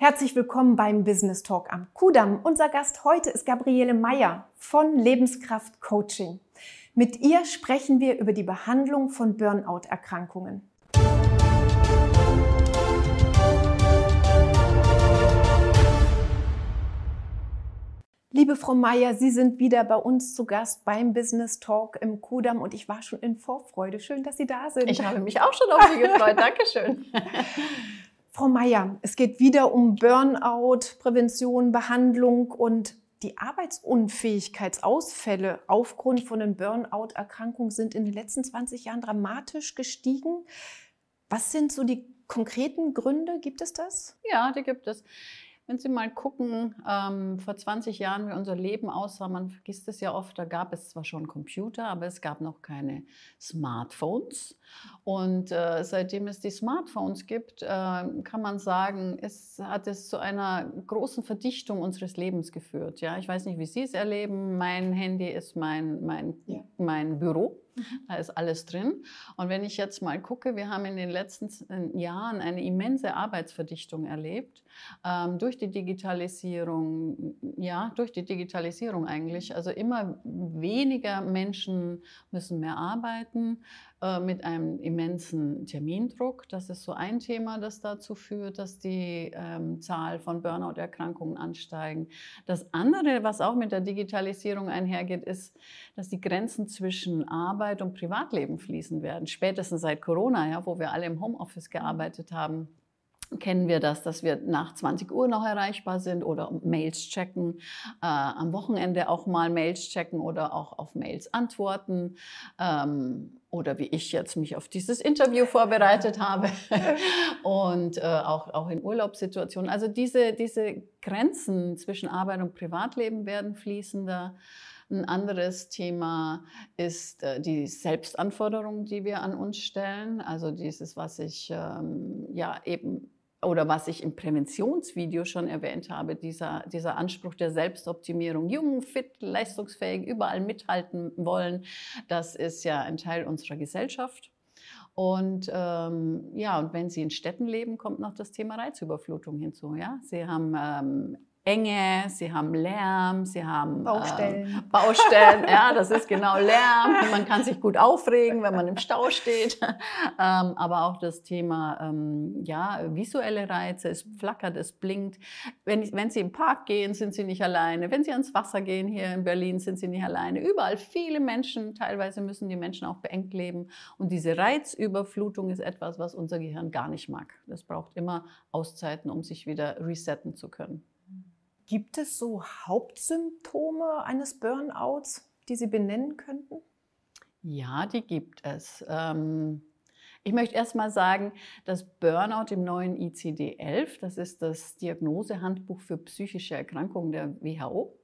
Herzlich willkommen beim Business Talk am Kudamm. Unser Gast heute ist Gabriele Meyer von Lebenskraft Coaching. Mit ihr sprechen wir über die Behandlung von Burnout-Erkrankungen. Liebe Frau Meyer, Sie sind wieder bei uns zu Gast beim Business Talk im Kudamm und ich war schon in Vorfreude. Schön, dass Sie da sind. Ich habe mich auch schon auf Sie gefreut. Dankeschön. Frau Meyer, es geht wieder um Burnout, Prävention, Behandlung und die Arbeitsunfähigkeitsausfälle aufgrund von den Burnout-Erkrankungen sind in den letzten 20 Jahren dramatisch gestiegen. Was sind so die konkreten Gründe? Gibt es das? Ja, die gibt es. Wenn Sie mal gucken, vor 20 Jahren, wie unser Leben aussah, man vergisst es ja oft, da gab es zwar schon Computer, aber es gab noch keine Smartphones. Und seitdem es die Smartphones gibt, kann man sagen, hat es zu einer großen Verdichtung unseres Lebens geführt. Ja, ich weiß nicht, wie Sie es erleben. Mein Handy ist mein Büro. Da ist alles drin. Und wenn ich jetzt mal gucke, wir haben in den letzten Jahren eine immense Arbeitsverdichtung erlebt, durch die Digitalisierung, eigentlich. Also immer weniger Menschen müssen mehr arbeiten, mit einem immensen Termindruck. Das ist so ein Thema, das dazu führt, dass die Zahl von Burnout-Erkrankungen ansteigen. Das andere, was auch mit der Digitalisierung einhergeht, ist, dass die Grenzen zwischen Arbeit und Privatleben fließen werden. Spätestens seit Corona, ja, wo wir alle im Homeoffice gearbeitet haben, kennen wir das, dass wir nach 20 Uhr noch erreichbar sind oder Mails checken, am Wochenende auch mal Mails checken oder auch auf Mails antworten. Oder wie ich jetzt mich auf dieses Interview vorbereitet habe und auch in Urlaubssituationen. Also diese Grenzen zwischen Arbeit und Privatleben werden fließender. Ein anderes Thema ist die Selbstanforderung, die wir an uns stellen. Also dieses, was ich was ich im Präventionsvideo schon erwähnt habe, dieser Anspruch der Selbstoptimierung, jung, fit, leistungsfähig, überall mithalten wollen, das ist ja ein Teil unserer Gesellschaft. Und und wenn Sie in Städten leben, kommt noch das Thema Reizüberflutung hinzu. Ja? Sie haben Enge, Sie haben Lärm, Sie haben Baustellen. Ja, das ist genau Lärm. Man kann sich gut aufregen, wenn man im Stau steht. Aber auch das Thema visuelle Reize, es flackert, es blinkt. Wenn Sie im Park gehen, sind Sie nicht alleine. Wenn Sie ans Wasser gehen, hier in Berlin, sind Sie nicht alleine. Überall viele Menschen, teilweise müssen die Menschen auch beengt leben. Und diese Reizüberflutung ist etwas, was unser Gehirn gar nicht mag. Das braucht immer Auszeiten, um sich wieder resetten zu können. Gibt es so Hauptsymptome eines Burnouts, die Sie benennen könnten? Ja, die gibt es. Ich möchte erst mal sagen, dass Burnout im neuen ICD-11, das ist das Diagnosehandbuch für psychische Erkrankungen der WHO,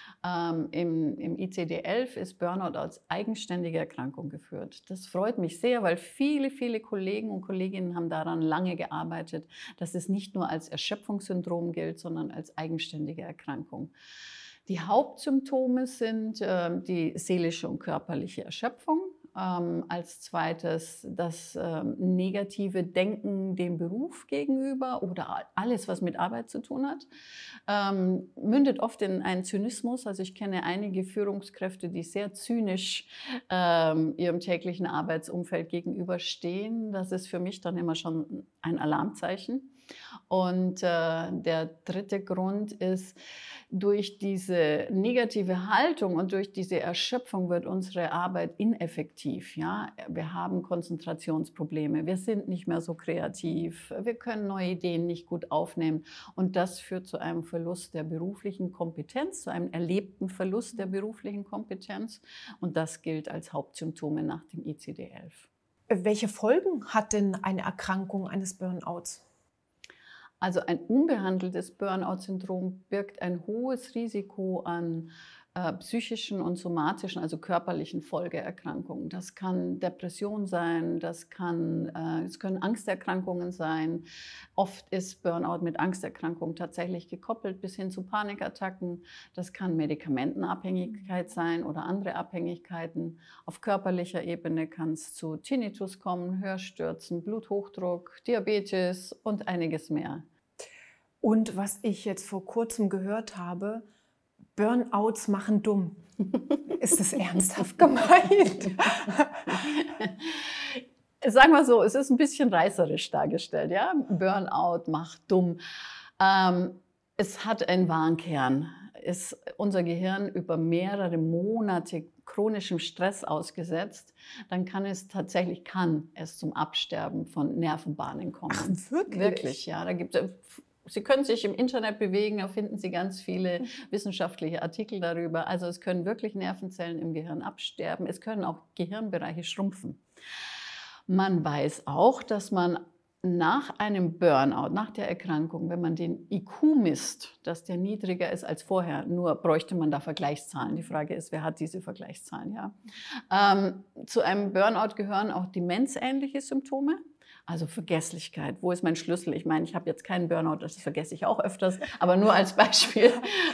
im ICD-11 ist Burnout als eigenständige Erkrankung geführt. Das freut mich sehr, weil viele, viele Kollegen und Kolleginnen haben daran lange gearbeitet, dass es nicht nur als Erschöpfungssyndrom gilt, sondern als eigenständige Erkrankung. Die Hauptsymptome sind die seelische und körperliche Erschöpfung. Als zweites das negative Denken dem Beruf gegenüber oder alles, was mit Arbeit zu tun hat, mündet oft in einen Zynismus. Also ich kenne einige Führungskräfte, die sehr zynisch ihrem täglichen Arbeitsumfeld gegenüberstehen. Das ist für mich dann immer schon ein Alarmzeichen. Und der dritte Grund ist, durch diese negative Haltung und durch diese Erschöpfung wird unsere Arbeit ineffektiv. Ja? Wir haben Konzentrationsprobleme, wir sind nicht mehr so kreativ, wir können neue Ideen nicht gut aufnehmen. Und das führt zu einem Verlust der beruflichen Kompetenz, zu einem erlebten Verlust der beruflichen Kompetenz. Und das gilt als Hauptsymptome nach dem ICD-11. Welche Folgen hat denn eine Erkrankung eines Burnouts? Also ein unbehandeltes Burnout-Syndrom birgt ein hohes Risiko an psychischen und somatischen, also körperlichen Folgeerkrankungen. Das kann Depression sein, es können Angsterkrankungen sein. Oft ist Burnout mit Angsterkrankungen tatsächlich gekoppelt bis hin zu Panikattacken. Das kann Medikamentenabhängigkeit sein oder andere Abhängigkeiten. Auf körperlicher Ebene kann es zu Tinnitus kommen, Hörstürzen, Bluthochdruck, Diabetes und einiges mehr. Und was ich jetzt vor kurzem gehört habe, Burnouts machen dumm. Ist das ernsthaft gemeint? Sagen wir so, es ist ein bisschen reißerisch dargestellt. Ja? Burnout macht dumm. Es hat einen wahren Kern. Ist unser Gehirn über mehrere Monate chronischem Stress ausgesetzt, dann kann es zum Absterben von Nervenbahnen kommen. Ach, wirklich? Wirklich, ja. Sie können sich im Internet bewegen, da finden Sie ganz viele wissenschaftliche Artikel darüber. Also es können wirklich Nervenzellen im Gehirn absterben. Es können auch Gehirnbereiche schrumpfen. Man weiß auch, dass man nach einem Burnout, nach der Erkrankung, wenn man den IQ misst, dass der niedriger ist als vorher, nur bräuchte man da Vergleichszahlen. Die Frage ist, wer hat diese Vergleichszahlen? Ja? Zu einem Burnout gehören auch demenzähnliche Symptome. Also Vergesslichkeit, wo ist mein Schlüssel? Ich meine, ich habe jetzt keinen Burnout, das vergesse ich auch öfters, aber nur als Beispiel.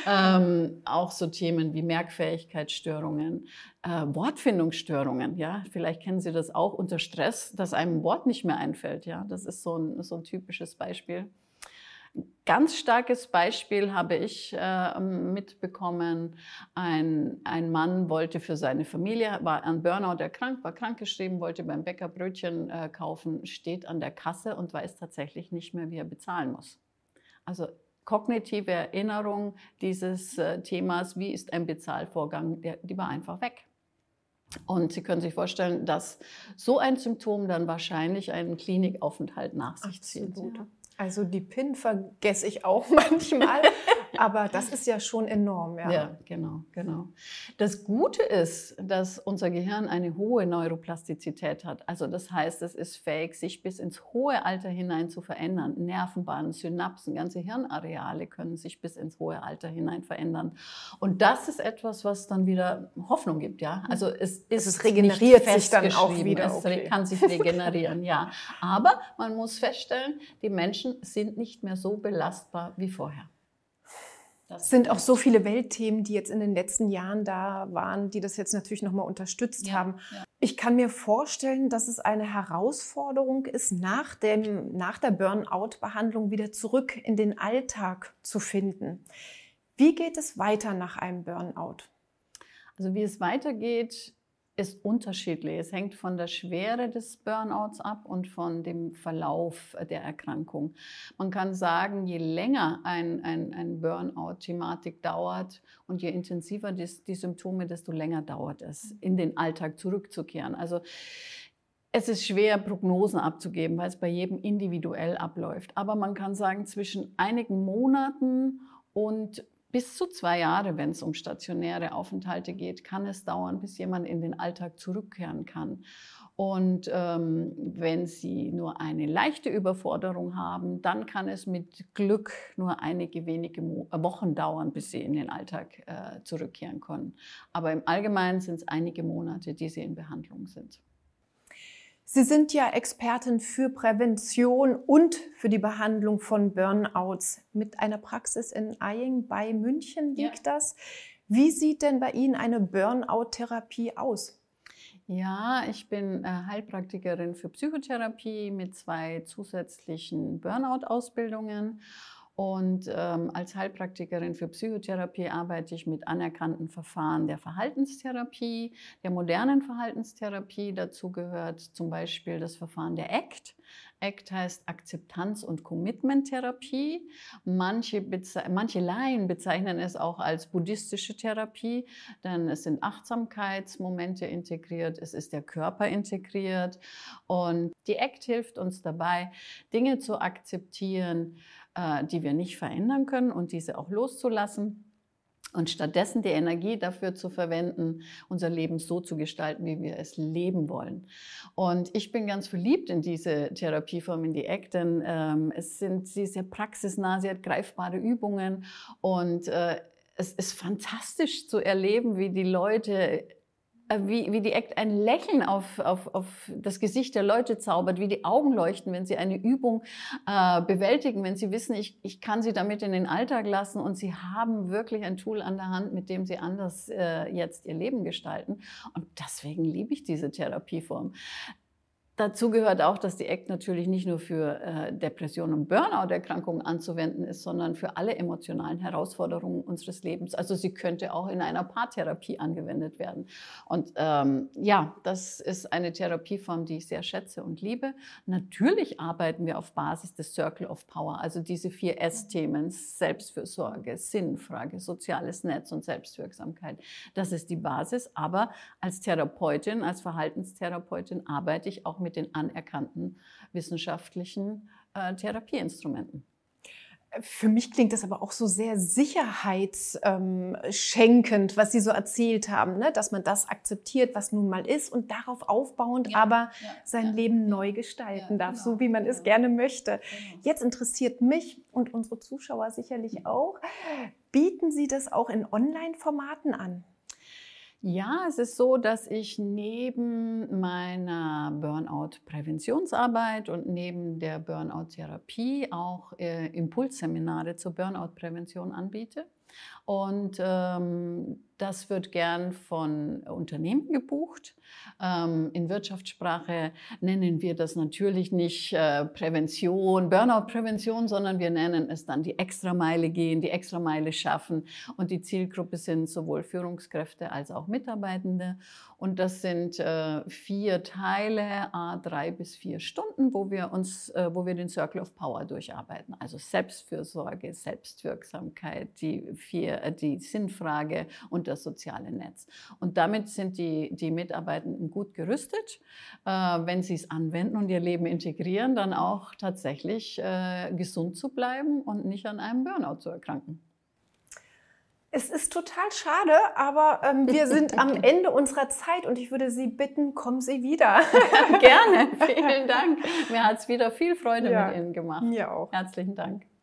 Auch so Themen wie Merkfähigkeitsstörungen, Wortfindungsstörungen. Ja? Vielleicht kennen Sie das auch unter Stress, dass einem ein Wort nicht mehr einfällt. Ja? Das ist so ein typisches Beispiel. Ganz starkes Beispiel habe ich mitbekommen. Ein Mann wollte für seine Familie, war an Burnout erkrankt, war krankgeschrieben, wollte beim Bäcker Brötchen kaufen, steht an der Kasse und weiß tatsächlich nicht mehr, wie er bezahlen muss. Also kognitive Erinnerung dieses Themas, wie ist ein Bezahlvorgang, die war einfach weg. Und Sie können sich vorstellen, dass so ein Symptom dann wahrscheinlich einen Klinikaufenthalt nach sich zieht. Ja. Also die PIN vergesse ich auch manchmal, aber das ist ja schon enorm. Ja, ja, genau. Das Gute ist, dass unser Gehirn eine hohe Neuroplastizität hat. Also das heißt, es ist fähig, sich bis ins hohe Alter hinein zu verändern. Nervenbahnen, Synapsen, ganze Hirnareale können sich bis ins hohe Alter hinein verändern. Und das ist etwas, was dann wieder Hoffnung gibt. Ja? Also es regeneriert sich dann auch wieder. Es kann sich regenerieren, ja. Aber man muss feststellen, die Menschen sind nicht mehr so belastbar wie vorher. Es sind auch so viele Weltthemen, die jetzt in den letzten Jahren da waren, die das jetzt natürlich nochmal unterstützt haben. Ja. Ich kann mir vorstellen, dass es eine Herausforderung ist, nach der Burnout-Behandlung wieder zurück in den Alltag zu finden. Wie geht es weiter nach einem Burnout? Also wie es weitergeht, ist unterschiedlich. Es hängt von der Schwere des Burnouts ab und von dem Verlauf der Erkrankung. Man kann sagen, je länger ein Burnout-Thematik dauert und je intensiver die Symptome, desto länger dauert es, in den Alltag zurückzukehren. Also es ist schwer, Prognosen abzugeben, weil es bei jedem individuell abläuft. Aber man kann sagen, zwischen einigen Monaten und bis zu 2 Jahre, wenn es um stationäre Aufenthalte geht, kann es dauern, bis jemand in den Alltag zurückkehren kann. Und wenn Sie nur eine leichte Überforderung haben, dann kann es mit Glück nur einige wenige Wochen dauern, bis Sie in den Alltag zurückkehren können. Aber im Allgemeinen sind es einige Monate, die Sie in Behandlung sind. Sie sind ja Expertin für Prävention und für die Behandlung von Burnouts mit einer Praxis in Aying bei München liegt das. Wie sieht denn bei Ihnen eine Burnout-Therapie aus? Ja, ich bin Heilpraktikerin für Psychotherapie mit 2 zusätzlichen Burnout-Ausbildungen. Und als Heilpraktikerin für Psychotherapie arbeite ich mit anerkannten Verfahren der Verhaltenstherapie, der modernen Verhaltenstherapie. Dazu gehört zum Beispiel das Verfahren der ACT. ACT heißt Akzeptanz- und Commitment-Therapie. Manche Laien bezeichnen es auch als buddhistische Therapie, denn es sind Achtsamkeitsmomente integriert, es ist der Körper integriert. Und die ACT hilft uns dabei, Dinge zu akzeptieren, die wir nicht verändern können und diese auch loszulassen. Und stattdessen die Energie dafür zu verwenden, unser Leben so zu gestalten, wie wir es leben wollen. Und ich bin ganz verliebt in diese Therapieform, in die ACT, denn sie ist sehr praxisnah, sie hat greifbare Übungen und es ist fantastisch zu erleben, wie die Leute wie die ACT ein Lächeln auf das Gesicht der Leute zaubert, wie die Augen leuchten, wenn sie eine Übung bewältigen, wenn sie wissen, ich kann sie damit in den Alltag lassen und sie haben wirklich ein Tool an der Hand, mit dem sie anders jetzt ihr Leben gestalten. Und deswegen liebe ich diese Therapieform. Dazu gehört auch, dass die ACT natürlich nicht nur für Depressionen und Burnout-Erkrankungen anzuwenden ist, sondern für alle emotionalen Herausforderungen unseres Lebens. Also sie könnte auch in einer Paartherapie angewendet werden. Und ja, das ist eine Therapieform, die ich sehr schätze und liebe. Natürlich arbeiten wir auf Basis des Circle of Power, also diese 4 S-Themen: Selbstfürsorge, Sinnfrage, soziales Netz und Selbstwirksamkeit. Das ist die Basis. Aber als Therapeutin, als Verhaltenstherapeutin arbeite ich auch mit den anerkannten wissenschaftlichen Therapieinstrumenten. Für mich klingt das aber auch so sehr sicherheitsschenkend, was Sie so erzählt haben, ne? Dass man das akzeptiert, was nun mal ist und darauf aufbauend sein Leben neu gestalten darf, so wie man es gerne möchte. Jetzt interessiert mich und unsere Zuschauer sicherlich auch, bieten Sie das auch in Online-Formaten an? Ja, es ist so, dass ich neben meiner Burnout-Präventionsarbeit und neben der Burnout-Therapie auch Impulsseminare zur Burnout-Prävention anbiete. Und das wird gern von Unternehmen gebucht. In Wirtschaftssprache nennen wir das natürlich nicht Prävention, Burnout-Prävention, sondern wir nennen es dann die Extrameile gehen, die Extrameile schaffen. Und die Zielgruppe sind sowohl Führungskräfte als auch Mitarbeitende. Und das sind 4 Teile, 3 bis 4 Stunden, wo wir den Circle of Power durcharbeiten. Also Selbstfürsorge, Selbstwirksamkeit, die Sinnfrage und das soziale Netz. Und damit sind die Mitarbeitenden gut gerüstet, wenn sie es anwenden und ihr Leben integrieren, dann auch tatsächlich gesund zu bleiben und nicht an einem Burnout zu erkranken. Es ist total schade, aber wir sind am Ende unserer Zeit und ich würde Sie bitten, kommen Sie wieder. Gerne, vielen Dank. Mir hat es wieder viel Freude mit Ihnen gemacht. Mir auch. Herzlichen Dank.